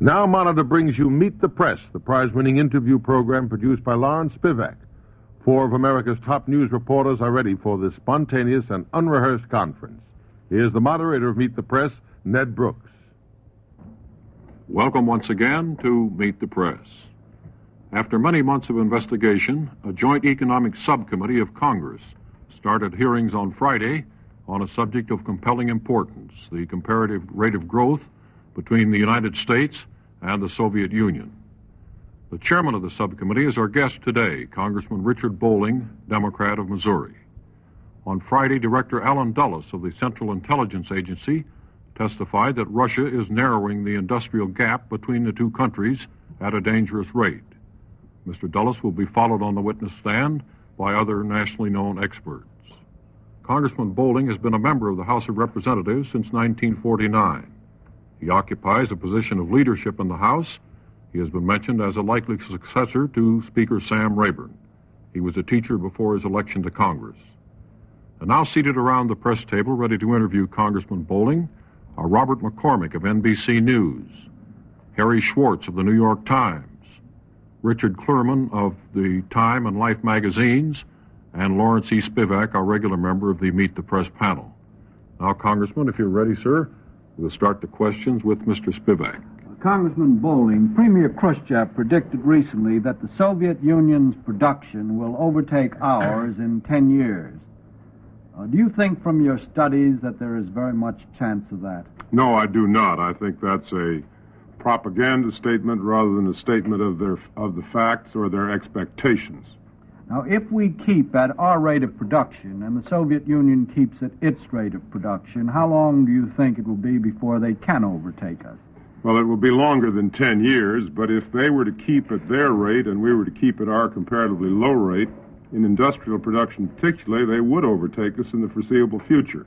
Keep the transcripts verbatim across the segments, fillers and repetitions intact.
Now Monitor brings you Meet the Press, the prize-winning interview program produced by Lawrence Spivak. Four of America's top news reporters are ready for this spontaneous and unrehearsed conference. Here's the moderator of Meet the Press, Ned Brooks. Welcome once again to Meet the Press. After many months of investigation, a joint economic subcommittee of Congress started hearings on Friday on a subject of compelling importance, the comparative rate of growth between the United States and the Soviet Union. The chairman of the subcommittee is our guest today, Congressman Richard Bolling, Democrat of Missouri. On Friday, Director Alan Dulles of the Central Intelligence Agency testified that Russia is narrowing the industrial gap between the two countries at a dangerous rate. Mister Dulles will be followed on the witness stand by other nationally known experts. Congressman Bolling has been a member of the House of Representatives since nineteen forty-nine. He occupies a position of leadership in the House. He has been mentioned as a likely successor to Speaker Sam Rayburn. He was a teacher before his election to Congress. And now seated around the press table, ready to interview Congressman Bolling, are Robert McCormick of N B C News, Harry Schwartz of the New York Times, Richard Clerman of the Time and Life magazines, and Lawrence E. Spivak, our regular member of the Meet the Press panel. Now, Congressman, if you're ready, sir, we'll start the questions with Mister Spivak. Congressman Bolling, Premier Khrushchev predicted recently that the Soviet Union's production will overtake ours in ten years. Uh, do you think from your studies that there is very much chance of that? No, I do not. I think that's a propaganda statement rather than a statement of their of the facts or their expectations. Now, if we keep at our rate of production and the Soviet Union keeps at its rate of production, how long do you think it will be before they can overtake us? Well, it will be longer than ten years, but if they were to keep at their rate and we were to keep at our comparatively low rate, in industrial production particularly, they would overtake us in the foreseeable future.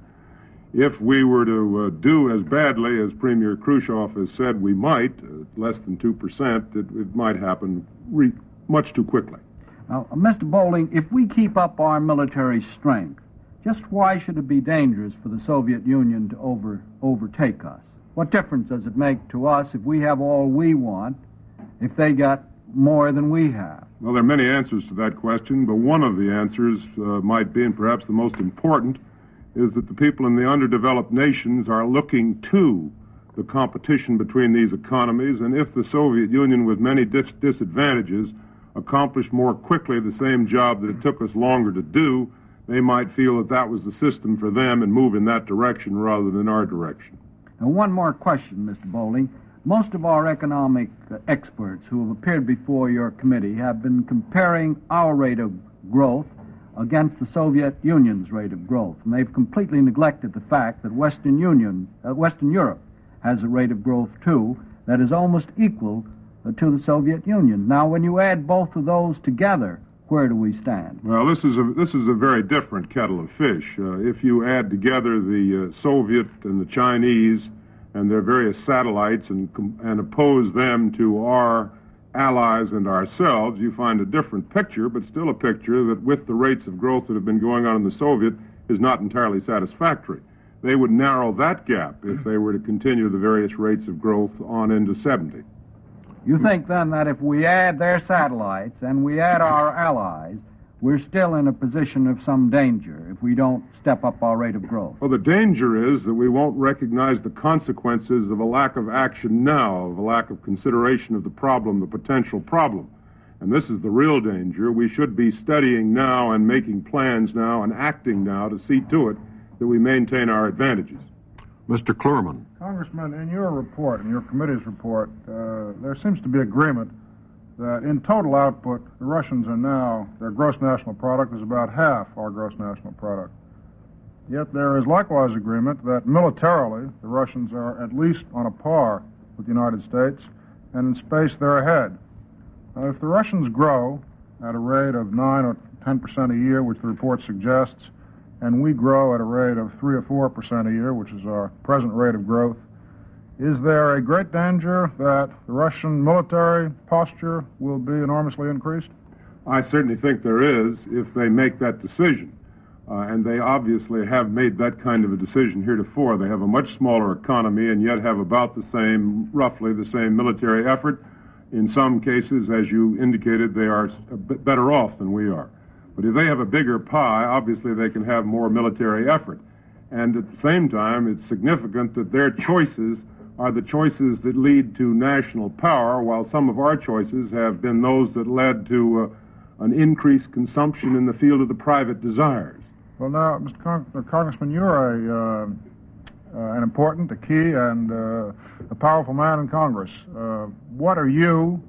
If we were to uh, do as badly as Premier Khrushchev has said we might, uh, less than two percent, it, it might happen re- much too quickly. Now, Mister Bolling, if we keep up our military strength, just why should it be dangerous for the Soviet Union to over, overtake us? What difference does it make to us if we have all we want, if they got more than we have? Well, there are many answers to that question, but one of the answers uh, might be, and perhaps the most important, is that the people in the underdeveloped nations are looking to the competition between these economies, and if the Soviet Union, with many dis- disadvantages, accomplished more quickly the same job that it took us longer to do, they might feel that that was the system for them and move in that direction rather than our direction. Now, one more question, Mister Bolling. Most of our economic uh, experts who have appeared before your committee have been comparing our rate of growth against the Soviet Union's rate of growth, and they've completely neglected the fact that Western Union, uh, Western Europe has a rate of growth, too, that is almost equal uh, to the Soviet Union. Now, when you add both of those together, where do we stand? Well, this is a this is a very different kettle of fish. Uh, if you add together the uh, Soviet and the Chinese and their various satellites and and oppose them to our allies and ourselves, you find a different picture, but still a picture that with the rates of growth that have been going on in the Soviet is not entirely satisfactory. They would narrow that gap if they were to continue the various rates of growth on into seventy. You think, then, that if we add their satellites and we add our allies, we're still in a position of some danger if we don't step up our rate of growth? Well, the danger is that we won't recognize the consequences of a lack of action now, of a lack of consideration of the problem, the potential problem. And this is the real danger. We should be studying now and making plans now and acting now to see to it that we maintain our advantages. Mister Clerman. Congressman, in your report, in your committee's report, uh, there seems to be agreement that in total output, the Russians are now, their gross national product is about half our gross national product. Yet there is likewise agreement that militarily, the Russians are at least on a par with the United States, and in space they're ahead. Now, if the Russians grow at a rate of nine or ten percent a year, which the report suggests, and we grow at a rate of three or four percent a year, which is our present rate of growth, is there a great danger that the Russian military posture will be enormously increased? I certainly think there is if they make that decision. Uh, and they obviously have made that kind of a decision heretofore. They have a much smaller economy and yet have about the same, roughly the same military effort. In some cases, as you indicated, they are a bit better off than we are. But if they have a bigger pie, obviously they can have more military effort. And at the same time, it's significant that their choices are the choices that lead to national power, while some of our choices have been those that led to uh, an increased consumption in the field of the private desires. Well, now, Mister Con- uh, Congressman, you're a, uh, uh, an important, a key, and uh, a powerful man in Congress. Uh, what are you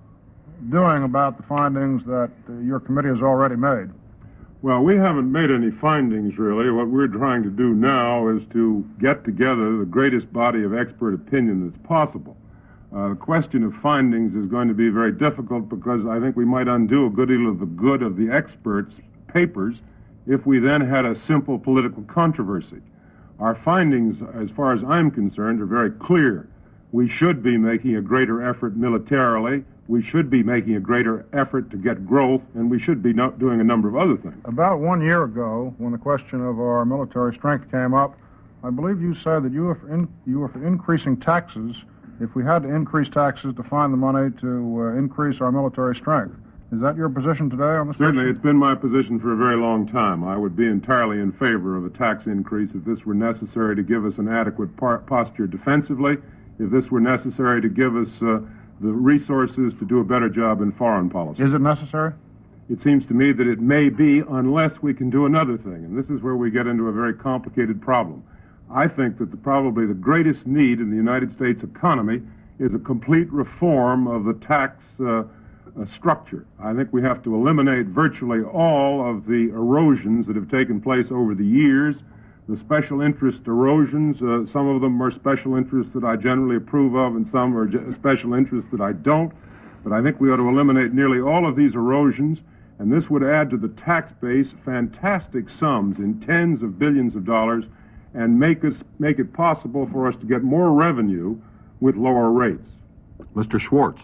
doing about the findings that uh, your committee has already made? Well, we haven't made any findings, really. What we're trying to do now is to get together the greatest body of expert opinion that's possible. Uh, the question of findings is going to be very difficult because I think we might undo a good deal of the good of the experts' papers if we then had a simple political controversy. Our findings, as far as I'm concerned, are very clear. We should be making a greater effort militarily. We should be making a greater effort to get growth, and we should be not doing a number of other things. About one year ago, when the question of our military strength came up, I believe you said that you were for, in, you were for increasing taxes if we had to increase taxes to find the money to uh, increase our military strength. Is that your position today on this? Certainly, question? It's been my position for a very long time. I would be entirely in favor of a tax increase if this were necessary to give us an adequate par- posture defensively, if this were necessary to give us uh, the resources to do a better job in foreign policy. Is it necessary? It seems to me that it may be unless we can do another thing, and this is where we get into a very complicated problem. I think that the, probably the greatest need in the United States economy is a complete reform of the tax uh, uh, structure. I think we have to eliminate virtually all of the erosions that have taken place over the years. The special interest erosions, uh, some of them are special interests that I generally approve of, and some are ge- special interests that I don't. But I think we ought to eliminate nearly all of these erosions, and this would add to the tax base fantastic sums in tens of billions of dollars and make us make it possible for us to get more revenue with lower rates. Mister Schwartz.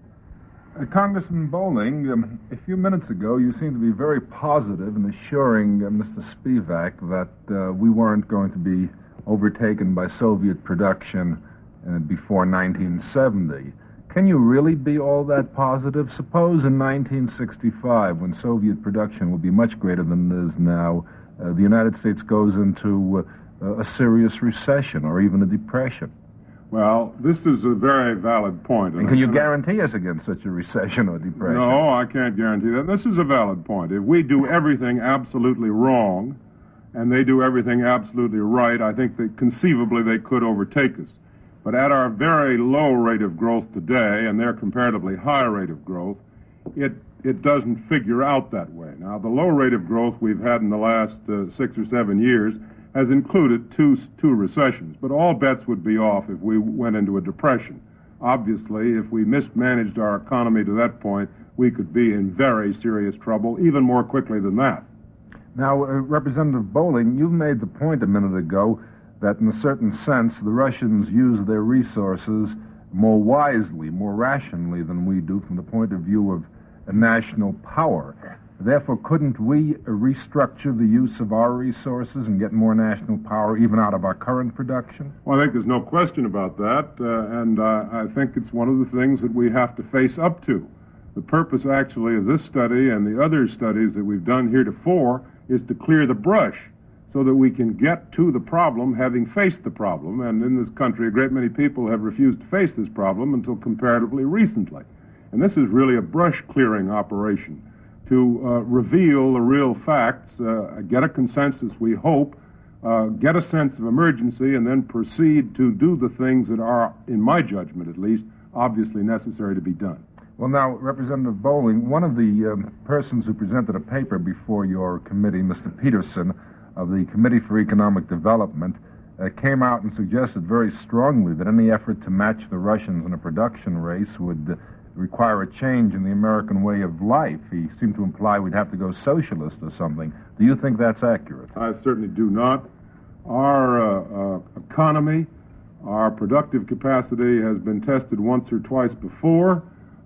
Uh, Congressman Bowling, um, a few minutes ago you seemed to be very positive in assuring uh, Mister Spivak that uh, we weren't going to be overtaken by Soviet production uh, before nineteen seventy. Can you really be all that positive? Suppose in nineteen sixty-five, when Soviet production will be much greater than it is now, uh, the United States goes into uh, a serious recession or even a depression. Well, this is a very valid point. And can you guarantee us against such a recession or depression? No, I can't guarantee that. This is a valid point. If we do everything absolutely wrong and they do everything absolutely right, I think that conceivably they could overtake us. But at our very low rate of growth today and their comparatively high rate of growth, it it doesn't figure out that way. Now, the low rate of growth we've had in the last uh, six or seven years has included two two recessions, but all bets would be off if we went into a depression. Obviously, if we mismanaged our economy to that point, we could be in very serious trouble, even more quickly than that. Now, uh, Representative Bowling, you made the point a minute ago that in a certain sense the Russians use their resources more wisely, more rationally than we do from the point of view of a national power. Therefore, couldn't we restructure the use of our resources and get more national power even out of our current production? Well, I think there's no question about that, uh, and uh, I think it's one of the things that we have to face up to. The purpose, actually, of this study and the other studies that we've done heretofore is to clear the brush so that we can get to the problem having faced the problem, and in this country a great many people have refused to face this problem until comparatively recently. And this is really a brush-clearing operation to uh, reveal the real facts, uh, get a consensus, we hope, uh, get a sense of emergency, and then proceed to do the things that are, in my judgment at least, obviously necessary to be done. Well, now, Representative Bowling, one of the um, persons who presented a paper before your committee, Mister Peterson, of the Committee for Economic Development, uh, came out and suggested very strongly that any effort to match the Russians in a production race would uh, require a change in the American way of life. He seemed to imply we'd have to go socialist or something. Do you think that's accurate? I certainly do not. Our uh, uh, economy, our productive capacity has been tested once or twice before.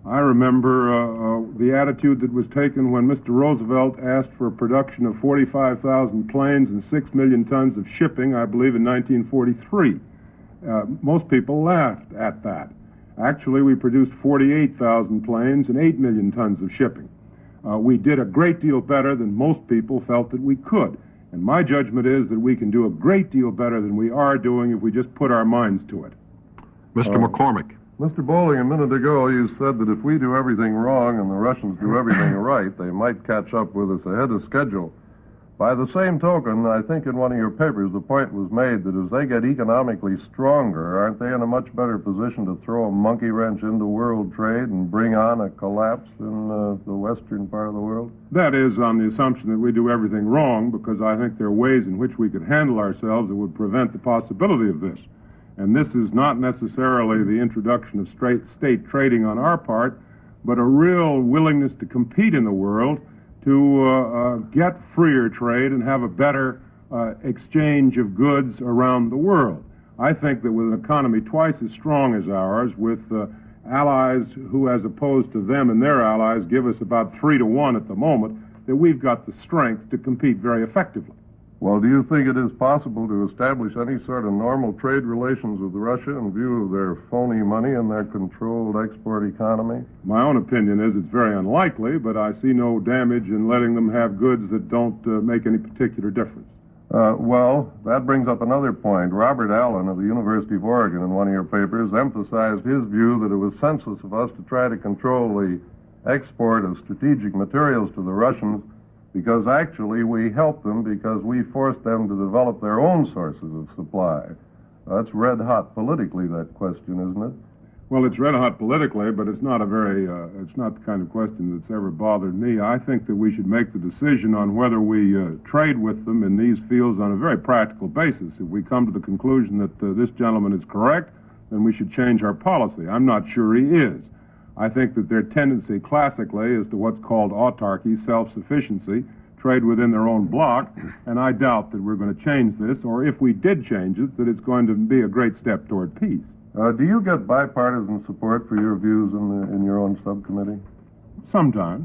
I remember uh, uh, the attitude that was taken when Mister Roosevelt asked for a production of forty-five thousand planes and six million tons of shipping, I believe, in nineteen forty-three. Uh, most people laughed at that. Actually, we produced forty-eight thousand planes and eight million tons of shipping. Uh, we did a great deal better than most people felt that we could. And my judgment is that we can do a great deal better than we are doing if we just put our minds to it. Mister Uh, McCormick. Mister Bowling, a minute ago you said that if we do everything wrong and the Russians do everything right, they might catch up with us ahead of schedule. By the same token, I think in one of your papers the point was made that as they get economically stronger, aren't they in a much better position to throw a monkey wrench into world trade and bring on a collapse in uh, the western part of the world? That is on the assumption that we do everything wrong, because I think there are ways in which we could handle ourselves that would prevent the possibility of this. And this is not necessarily the introduction of straight state trading on our part, but a real willingness to compete in the world, to uh, uh, get freer trade and have a better uh, exchange of goods around the world. I think that with an economy twice as strong as ours, with uh, allies who, as opposed to them and their allies, give us about three to one at the moment, that we've got the strength to compete very effectively. Well, do you think it is possible to establish any sort of normal trade relations with Russia in view of their phony money and their controlled export economy? My own opinion is it's very unlikely, but I see no damage in letting them have goods that don't uh, make any particular difference. Uh, well, that brings up another point. Robert Allen of the University of Oregon, in one of your papers, emphasized his view that it was senseless of us to try to control the export of strategic materials to the Russians, because actually we helped them because we forced them to develop their own sources of supply. That's red hot politically, that question, isn't it? Well, it's red hot politically, but it's not a very, uh, it's not the kind of question that's ever bothered me. I think that we should make the decision on whether we uh, trade with them in these fields on a very practical basis. If we come to the conclusion that uh, this gentleman is correct, then we should change our policy. I'm not sure he is. I think that their tendency classically is to what's called autarky, self-sufficiency, trade within their own bloc, and I doubt that we're going to change this, or if we did change it, that it's going to be a great step toward peace. Uh, do you get bipartisan support for your views in, the, in your own subcommittee? Sometimes.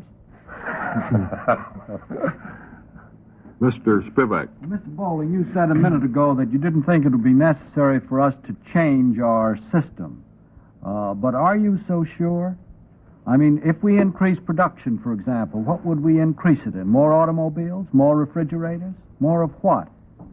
Mister Spivak. Mister Bowling, you said a minute ago that you didn't think it would be necessary for us to change our system. Uh, but are you so sure? I mean, if we increase production, for example, what would we increase it in? More automobiles? More refrigerators? More of what?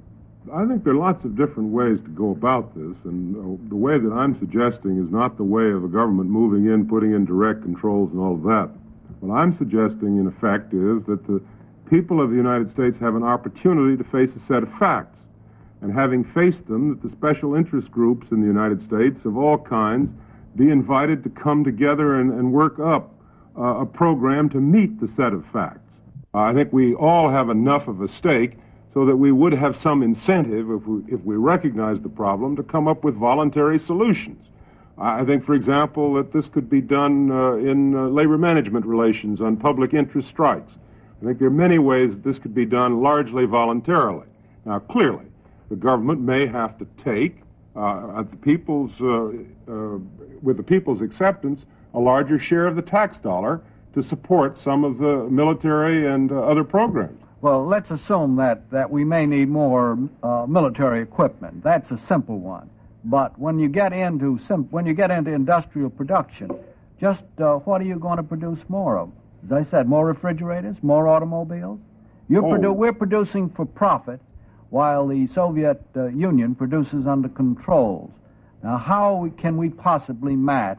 I think there are lots of different ways to go about this, and uh, the way that I'm suggesting is not the way of a government moving in, putting in direct controls and all of that. What I'm suggesting, in effect, is that the people of the United States have an opportunity to face a set of facts. And having faced them, that the special interest groups in the United States of all kinds be invited to come together and, and work up uh, a program to meet the set of facts. Uh, I think we all have enough of a stake so that we would have some incentive, if we, if we recognize the problem, to come up with voluntary solutions. I think, for example, that this could be done uh, in uh, labor management relations on public interest strikes. I think there are many ways that this could be done largely voluntarily. Now, clearly, the government may have to take Uh, at the people's, uh, uh, with the people's acceptance, a larger share of the tax dollar to support some of the military and uh, other programs. Well, let's assume that, that we may need more uh, military equipment. That's a simple one. But when you get into sim- when you get into industrial production, just uh, what are you going to produce more of? As I said, more refrigerators, more automobiles. You're oh. produ- we're producing for profit, while the Soviet uh, Union produces under controls. Now, how can we possibly match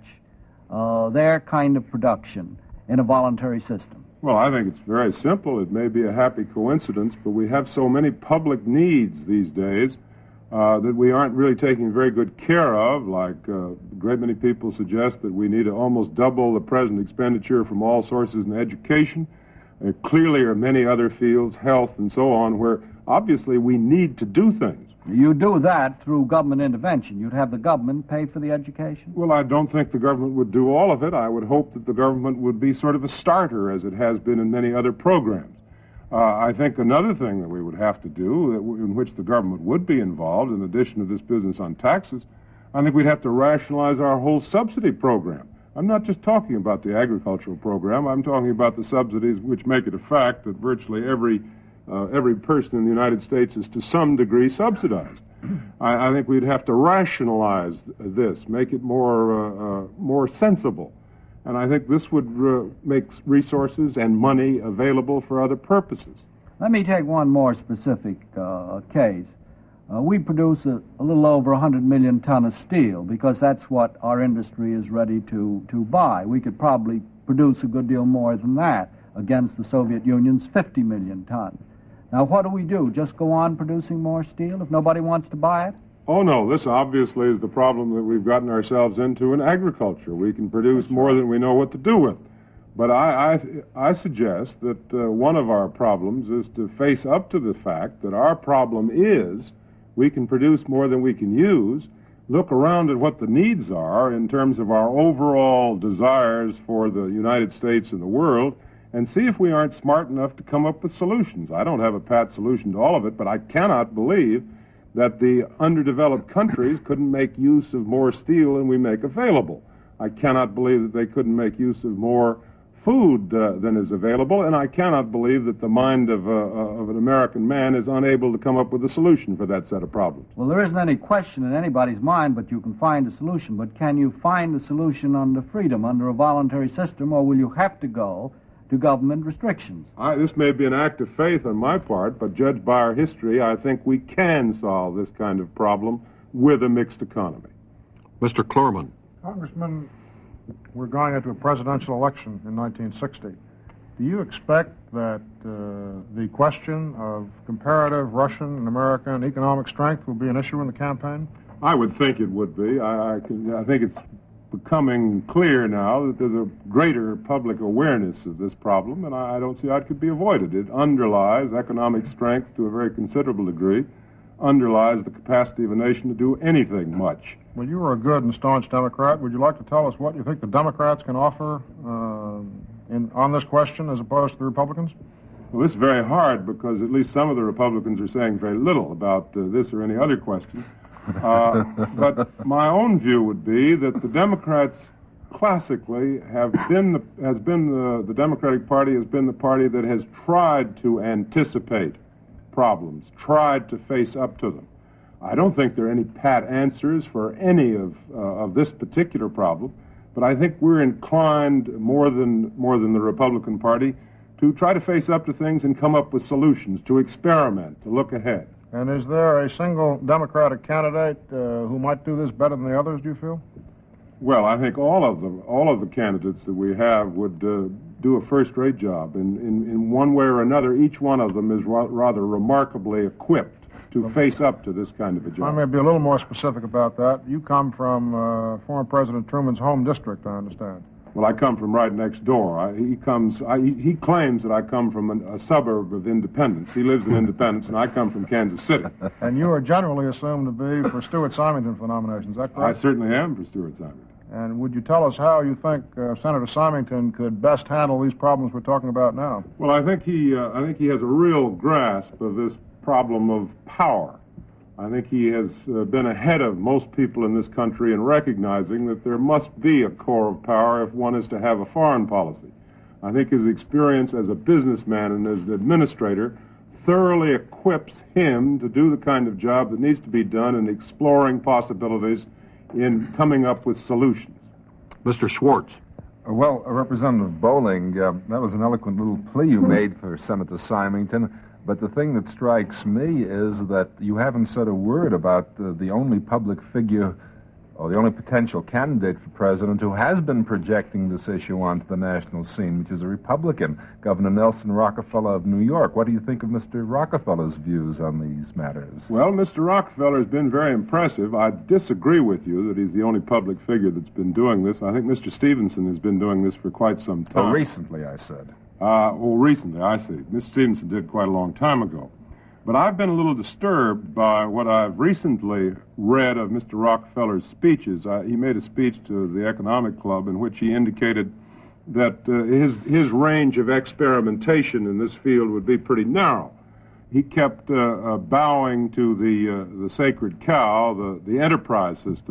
uh, their kind of production in a voluntary system? Well, I think it's very simple. It may be a happy coincidence, but we have so many public needs these days uh, that we aren't really taking very good care of. Like uh, a great many people suggest that we need to almost double the present expenditure from all sources in education. There clearly are many other fields, health and so on, where obviously we need to do things. You do that through government intervention. You'd have the government pay for the education? Well, I don't think the government would do all of it. I would hope that the government would be sort of a starter, as it has been in many other programs. Uh, I think another thing that we would have to do, that w- in which the government would be involved, in addition to this business on taxes, I think we'd have to rationalize our whole subsidy program. I'm not just talking about the agricultural program. I'm talking about the subsidies which make it a fact that virtually every uh, every person in the United States is to some degree subsidized. I, I think we'd have to rationalize this, make it more uh, uh, more sensible. And I think this would uh, make resources and money available for other purposes. Let me take one more specific uh, case. Uh, we produce a, a little over one hundred million ton of steel because that's what our industry is ready to, to buy. We could probably produce a good deal more than that against the Soviet Union's fifty million ton. Now, what do we do? Just go on producing more steel if nobody wants to buy it? Oh, no. This obviously is the problem that we've gotten ourselves into in agriculture. We can produce That's more right. than we know what to do with. But I, I, I suggest that uh, one of our problems is to face up to the fact that our problem is we can produce more than we can use, look around at what the needs are in terms of our overall desires for the United States and the world, and see if we aren't smart enough to come up with solutions. I don't have a pat solution to all of it, but I cannot believe that the underdeveloped countries couldn't make use of more steel than we make available. I cannot believe that they couldn't make use of more food uh, than is available, and I cannot believe that the mind of, uh, of an American man is unable to come up with a solution for that set of problems. Well, there isn't any question in anybody's mind, but you can find a solution. But can you find a solution under freedom, under a voluntary system, or will you have to go to government restrictions? I, this may be an act of faith on my part, but judged by our history, I think we can solve this kind of problem with a mixed economy. Mister Klurman. Congressman, we're going into a presidential election in nineteen sixty. Do you expect that uh, the question of comparative Russian and American economic strength will be an issue in the campaign? I would think it would be. I, I, can, I think it's becoming clear now that there's a greater public awareness of this problem, and I, I don't see how it could be avoided. It underlies economic strength to a very considerable degree, underlies the capacity of a nation to do anything much. Well, you were a good and staunch Democrat. Would you like to tell us what you think the Democrats can offer uh, in, on this question as opposed to the Republicans? Well, this is very hard because at least some of the Republicans are saying very little about uh, this or any other question. Uh, but my own view would be that the Democrats classically have been the, has been the, the Democratic Party has been the party that has tried to anticipate problems, tried to face up to them. I don't think there are any pat answers for any of uh, of this particular problem, but I think we're inclined more than more than the Republican Party to try to face up to things and come up with solutions, to experiment, to look ahead. And is there a single Democratic candidate uh, who might do this better than the others, do you feel? Well, I think all of them, all of the candidates that we have would uh, do a first-rate job. In, in, in one way or another, each one of them is ra- rather remarkably equipped to face up to this kind of a job. I may be a little more specific about that. You come from uh, former President Truman's home district, I understand. Well, I come from right next door. I, he comes. I, he claims that I come from an, a suburb of Independence. He lives in Independence, and I come from Kansas City. And you are generally assumed to be for Stuart Symington for nomination. Is that correct? I certainly am for Stuart Symington. And would you tell us how you think uh, Senator Symington could best handle these problems we're talking about now? Well, I think he. Uh, I think he has a real grasp of this problem of power. I think he has uh, been ahead of most people in this country in recognizing that there must be a core of power if one is to have a foreign policy. I think his experience as a businessman and as an administrator thoroughly equips him to do the kind of job that needs to be done in exploring possibilities, in coming up with solutions. Mister Schwartz. Uh, well, uh, Representative Bowling, uh, that was an eloquent little plea you made for Senator Symington. But the thing that strikes me is that you haven't said a word about uh, the only public figure or the only potential candidate for president who has been projecting this issue onto the national scene, which is a Republican, Governor Nelson Rockefeller of New York. What do you think of Mister Rockefeller's views on these matters? Well, Mister Rockefeller has been very impressive. I disagree with you that he's the only public figure that's been doing this. I think Mister Stevenson has been doing this for quite some time. Oh, recently, I said. Uh, well, recently, I see. Mister Stevenson did quite a long time ago. But I've been a little disturbed by what I've recently read of Mister Rockefeller's speeches. Uh, he made a speech to the Economic Club in which he indicated that uh, his, his range of experimentation in this field would be pretty narrow. He kept uh, uh, bowing to the, uh, the sacred cow, the, the enterprise system,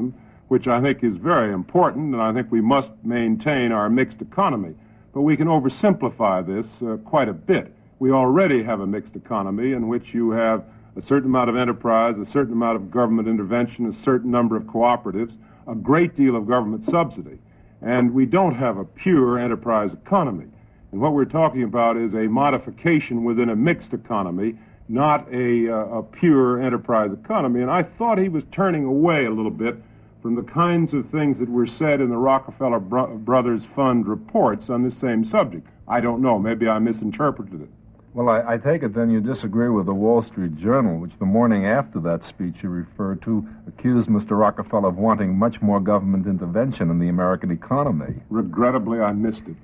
which I think is very important, and I think we must maintain our mixed economy. But we can oversimplify this uh, quite a bit. We already have a mixed economy in which you have a certain amount of enterprise, a certain amount of government intervention, a certain number of cooperatives, a great deal of government subsidy. And we don't have a pure enterprise economy. And what we're talking about is a modification within a mixed economy, not a, uh, a pure enterprise economy. And I thought he was turning away a little bit from the kinds of things that were said in the Rockefeller Bro- Brothers Fund reports on this same subject. I don't know. Maybe I misinterpreted it. Well, I, I take it then you disagree with the Wall Street Journal, which the morning after that speech you referred to accused Mister Rockefeller of wanting much more government intervention in the American economy. Regrettably, I missed it.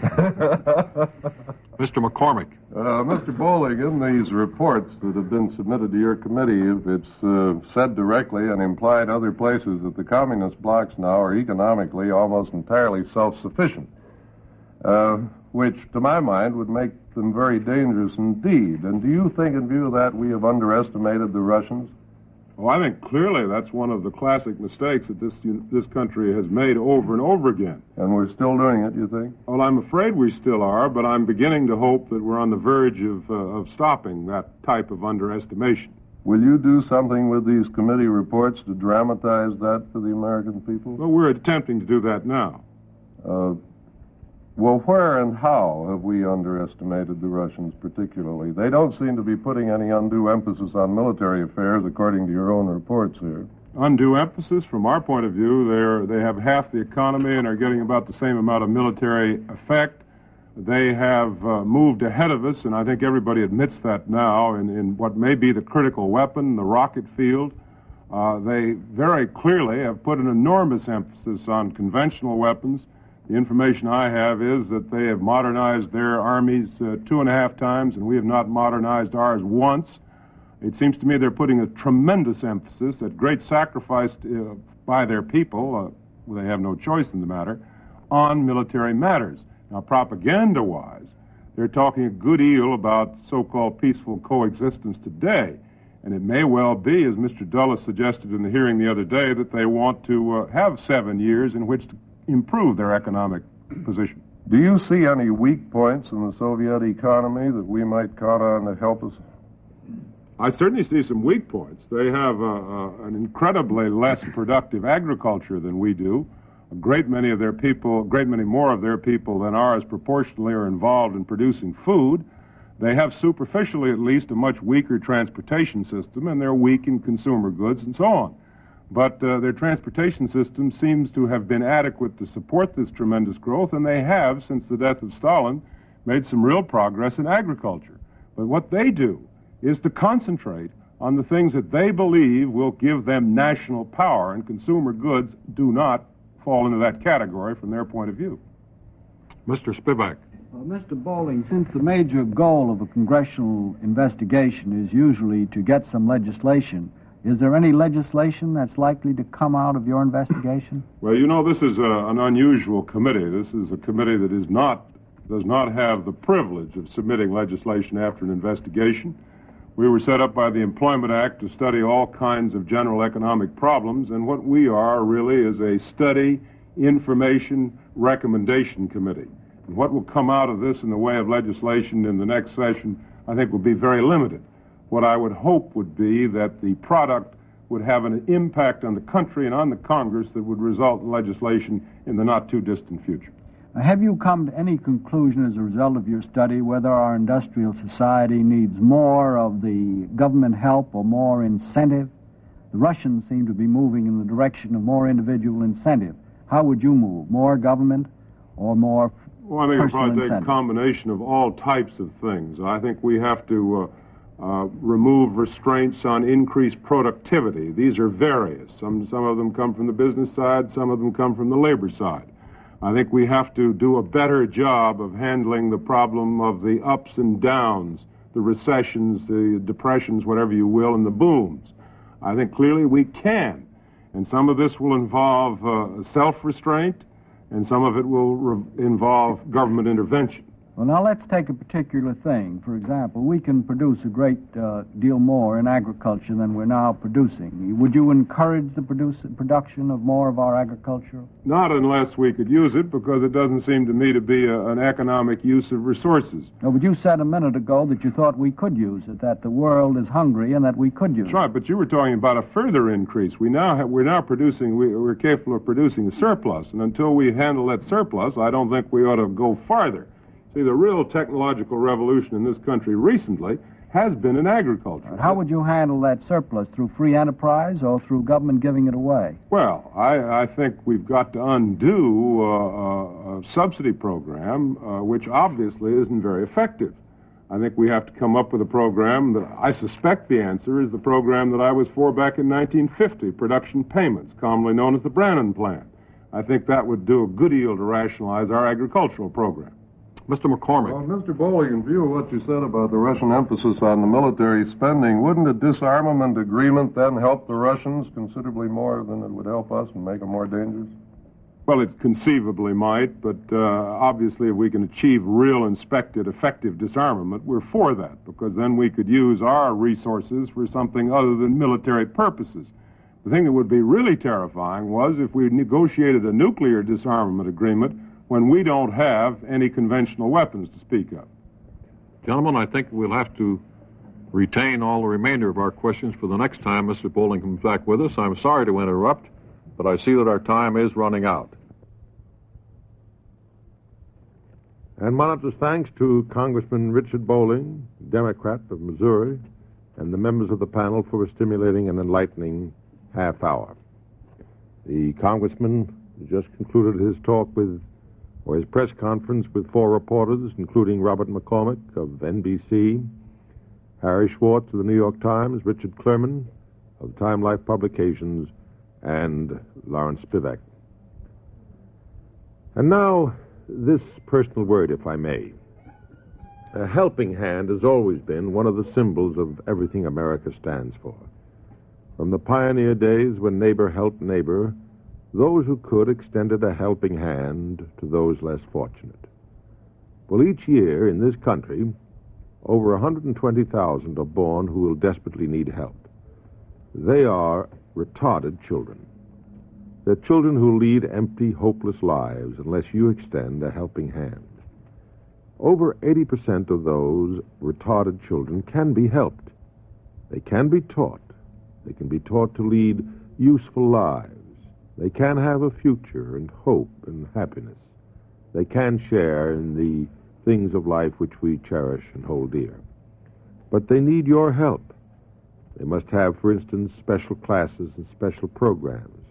Mister McCormick. Uh, Mister Bowling, in these reports that have been submitted to your committee, it's uh, said directly and implied other places that the communist blocs now are economically almost entirely self-sufficient, uh, which, to my mind, would make them very dangerous indeed. And do you think, in view of that, we have underestimated the Russians? Oh, I think clearly that's one of the classic mistakes that this this country has made over and over again. And we're still doing it, you think? Well, I'm afraid we still are, but I'm beginning to hope that we're on the verge of, uh, of stopping that type of underestimation. Will you do something with these committee reports to dramatize that for the American people? Well, we're attempting to do that now. Uh, well, where and how have we underestimated the Russians particularly? They don't seem to be putting any undue emphasis on military affairs, according to your own reports here. Undue emphasis? From our point of view, they're, they have half the economy and are getting about the same amount of military effect. They have uh, moved ahead of us, and I think everybody admits that now, in, in what may be the critical weapon, the rocket field. Uh, they very clearly have put an enormous emphasis on conventional weapons. The information I have is that they have modernized their armies uh, two and a half times, and we have not modernized ours once. It seems to me they're putting a tremendous emphasis at great sacrifice uh, by their people, uh, they have no choice in the matter, on military matters. Now, propaganda-wise, they're talking a good deal about so-called peaceful coexistence today, and it may well be, as Mister Dulles suggested in the hearing the other day, that they want to uh, have seven years in which to improve their economic position. Do you see any weak points in the Soviet economy that we might count on to help us? I certainly see some weak points. They have uh, uh, an incredibly less productive agriculture than we do. A great many of their people, a great many more of their people than ours proportionally are involved in producing food. They have superficially at least a much weaker transportation system, and they're weak in consumer goods and so on. But uh, their transportation system seems to have been adequate to support this tremendous growth, and they have, since the death of Stalin, made some real progress in agriculture. But what they do is to concentrate on the things that they believe will give them national power, and consumer goods do not fall into that category from their point of view. Mister Spivak. Well, Mister Bowling, since the major goal of a congressional investigation is usually to get some legislation, is there any legislation that's likely to come out of your investigation? Well, you know, this is a, an unusual committee. This is a committee that is not, does not have the privilege of submitting legislation after an investigation. We were set up by the Employment Act to study all kinds of general economic problems, and what we are really is a study, information, recommendation committee. And what will come out of this in the way of legislation in the next session, I think, will be very limited. What I would hope would be that the product would have an impact on the country and on the Congress that would result in legislation in the not-too-distant future. Have you come to any conclusion as a result of your study whether our industrial society needs more of the government help or more incentive? The Russians seem to be moving in the direction of more individual incentive. How would you move? More government or more Well, I think it'll probably incentive? take a combination of all types of things. I think we have to uh, uh, remove restraints on increased productivity. These are various. Some, some of them come from the business side, some of them come from the labor side. I think we have to do a better job of handling the problem of the ups and downs, the recessions, the depressions, whatever you will, and the booms. I think clearly we can. And some of this will involve uh, self-restraint, and some of it will re- involve government intervention. Well, now let's take a particular thing. For example, we can produce a great uh, deal more in agriculture than we're now producing. Would you encourage the produce, production of more of our agriculture? Not unless we could use it, because it doesn't seem to me to be a, an economic use of resources. No, but you said a minute ago that you thought we could use it, that the world is hungry and that we could use That's right, it. but you were talking about a further increase. We now have, we're now producing, we, we're capable of producing a surplus, and until we handle that surplus, I don't think we ought to go farther. See, the real technological revolution in this country recently has been in agriculture. But how would you handle that surplus? Through free enterprise or through government giving it away? Well, I, I think we've got to undo uh, a, a subsidy program, uh, which obviously isn't very effective. I think we have to come up with a program that I suspect the answer is the program that I was for back in nineteen fifty, production payments, commonly known as the Brannan Plan. I think that would do a good deal to rationalize our agricultural program. Mister McCormick. Well, Mister Bowling, in view of what you said about the Russian emphasis on the military spending, wouldn't a disarmament agreement then help the Russians considerably more than it would help us and make them more dangerous? Well, it conceivably might, but uh, obviously if we can achieve real inspected, effective disarmament, we're for that, because then we could use our resources for something other than military purposes. The thing that would be really terrifying was if we negotiated a nuclear disarmament agreement when we don't have any conventional weapons to speak of. Gentlemen, I think we'll have to retain all the remainder of our questions for the next time Mister Bowling comes back with us. I'm sorry to interrupt, but I see that our time is running out. And Monitor's thanks to Congressman Richard Bowling, Democrat of Missouri, and the members of the panel for a stimulating and enlightening half hour. The congressman just concluded his talk with or his press conference with four reporters, including Robert McCormick of N B C, Harry Schwartz of the New York Times, Richard Clerman of Time Life Publications, and Lawrence Spivak. And now, this personal word, if I may. A helping hand has always been one of the symbols of everything America stands for. From the pioneer days when neighbor helped neighbor, those who could extended a helping hand to those less fortunate. Well, each year in this country, over one hundred twenty thousand are born who will desperately need help. They are retarded children. They're children who lead empty, hopeless lives unless you extend a helping hand. Over eighty percent of those retarded children can be helped. They can be taught. They can be taught to lead useful lives. They can have a future and hope and happiness. They can share in the things of life which we cherish and hold dear. But they need your help. They must have, for instance, special classes and special programs.